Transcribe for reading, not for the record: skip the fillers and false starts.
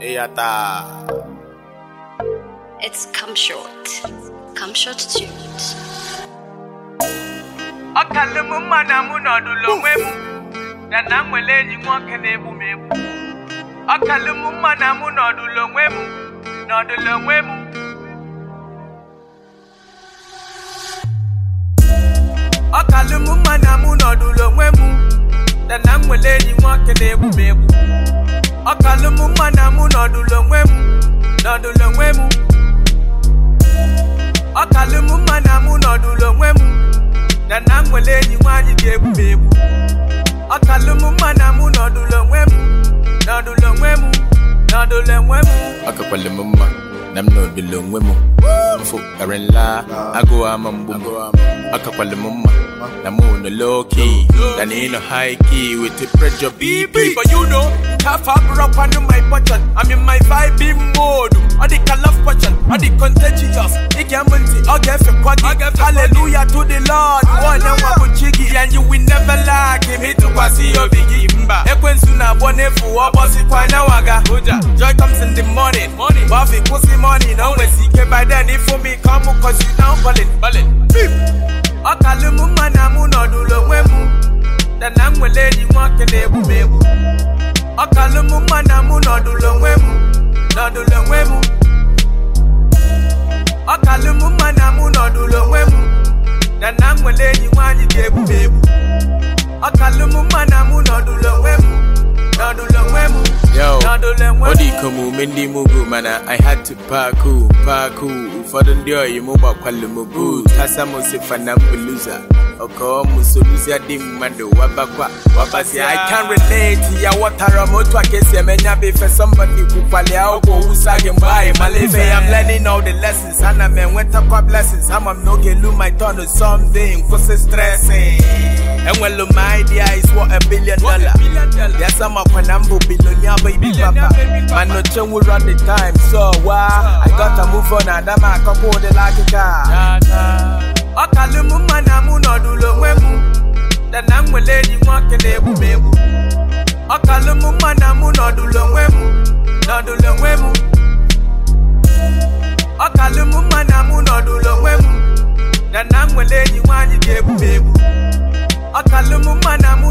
It's Come Short Tunes. Akalumu manamu nodulo mwemu na namwele ni nwoke na-egbu. Akalumu manamu nodulo mwemu. Akalumu manamu nodulo mwemu na namwele ni nwoke na-egbu. Akalumu manamu nodulo mwemu. Akalumu manamu nodulo mwemu na namwele ni nwanyi ga-egbu. Akalumu manamu nodulo mwemu. Akakwalimu mma nam nodulo mwemu. Mfu karenla ago amambu. Akakwalimu mma namu no low key than in a high key with the pressure BP. But you know, half up on my button. I'm in my vibe mode. I the love passion, I the contagious. I can't see, I get for quaggy. Hallelujah to the Lord. One and one chiggy, and you will never like him. Hit to Wasi or Biggie. Equensuna Bonefu, or Bossy Quanawaga. Joy comes in the morning. Buffy pussy money. No way, seek by then. If for me, come cause you down ballin'. Akalumu manamu nodulo mwemu na namwele ni nwoke na-egbu. Akalumu manamu nodulo mwemu. Akalumu manamu nodulo mwemu na namwele ni nwanyi ga-egbu. Akalumu manamu nodulo mwemu. Yo, Odi komu mendi mugu mana I had to parkour. For the ndio yimuba kwalumu boo. Tasa musifa na mbuluza. Oko musuluzi dim mando wabakwa. Wabasi I can't relate. Ya watara motu akesi ya menya befe somebody kukwale auko usage mbaye malefe. I'm learning all the lessons. Hana men went up kwa blessings. I'm no gelu my turn or something. Cause stressing. And well, my idea is what $1 billion. Yes, I'm up when I'm billionaire, baby papa. Man, no chum will run the time, so I gotta move on and I'm a couple of the like a car. Akalumu manamu nodulo mwemu na namwele ni nwoke na-egbu. Akalumu manamu nodulo mwemu. Akalumu manamu nodulo mwemu na namwele ni nwanyi ga-egbu. Akalumu manamu